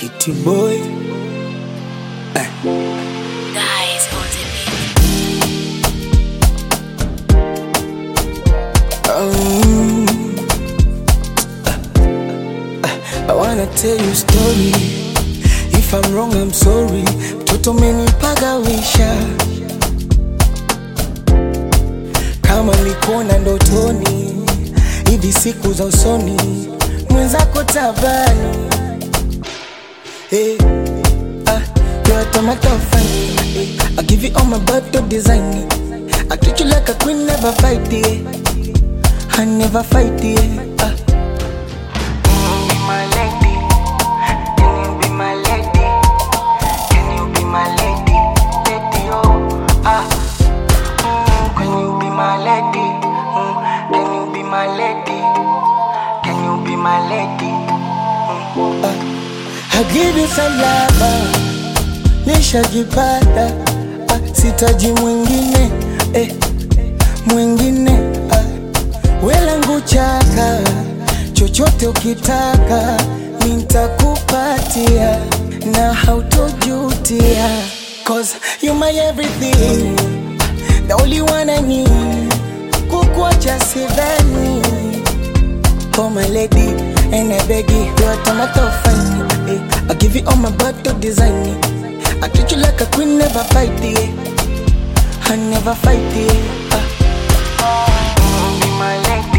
Kitty boy. Guys on the I wanna tell you a story. If I'm wrong, I'm sorry. Mtoto umenipagawisha kama nilikuona ndotoni, hivi siku za usoni mwenzako tabani. Hey, you're a tomato funny. I give you all my bottle design. I treat you like a queen, never fight it. I never fight it. My lady, can you be my lady? Can you be my lady? Lady, oh, can you be my lady? Can you be my lady? Can you be my lady? I give you salama, nishajipata, sitaji mwingine, mwingine, welangu chaka, chochote ukitaka, nitakupatia, na hautojutia, cause you my everything, the only one I need, kukuacha sidhani. Oh my lady, and I beg you, you're a tomato funny. I give you all my bottle design. I treat you like a queen, never fight it. I never fight it. Be my lady.